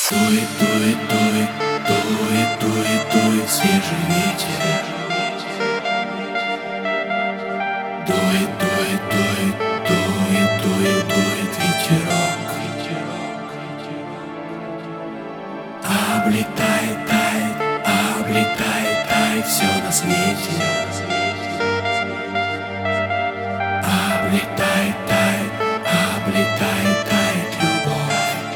Дует, дует, дует, дует, дует, дует свежий ветер. Дует, дует, дует, дует, дует, дует ветерок. Облетает, тает, облетает, тает все на свете. Облетает, тает, облетает, тает любовь.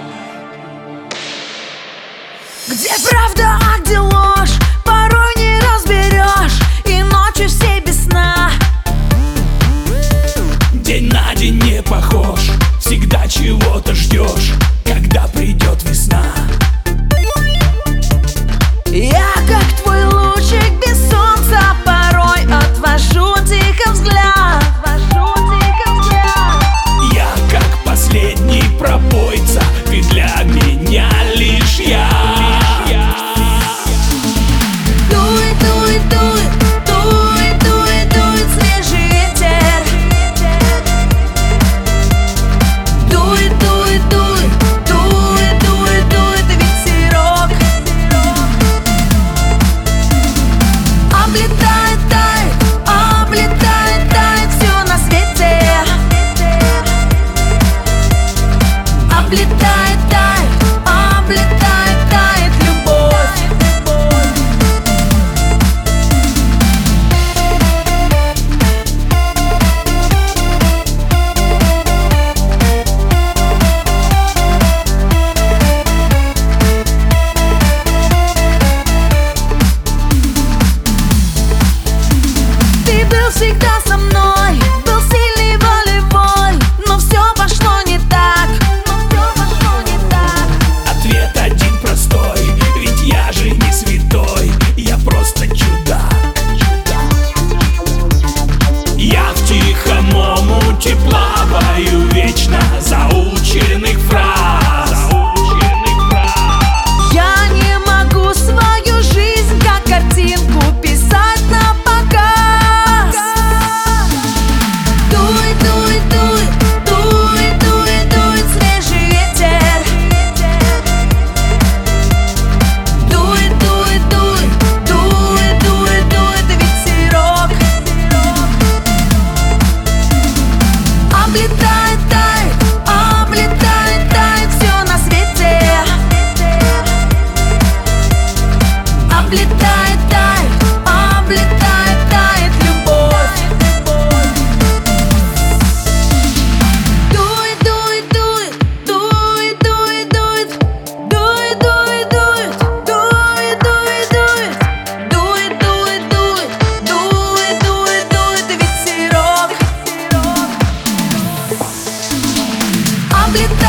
Где правда, а где ложь, порой не разберешь, и ночью все без сна. День на день не похож, всегда чего-то ждешь, когда придет весна. Я как твой лучик без солнца, порой отвожу тихо взгляд. Я как последний пропойца, ты для меня лишь я. Дует, дует, дует, дует, дует, дует свежий ветер. Дует, дует, дует, дует, дует, дует ветерок. Облетает, тает, облетает, тает все на свете. Облетает, тает, облетает, тает любовь. Ты был всегда со мной, был сильный, волевой, но все пошло не так. Ответ один простой, ведь я же не святой, я просто чудак. Я в тихом омуте плаваю вечно заученных фраз. Я не могу свою жизнь как картинку писать на показ. Дует, дует, дует, дует, дует, дует свежий ветер. Дует, дует, дует, дует, дует, дует ветерок. Облетает, тает, облетает, тает все на свете. Облетает, тает, облетает, тает любовь. Дует, дует, дует, дует, дует, дует, дует, дует, дует, дует, дует, дует, дует, дует, дует, дует, дует ветерок. Облетает.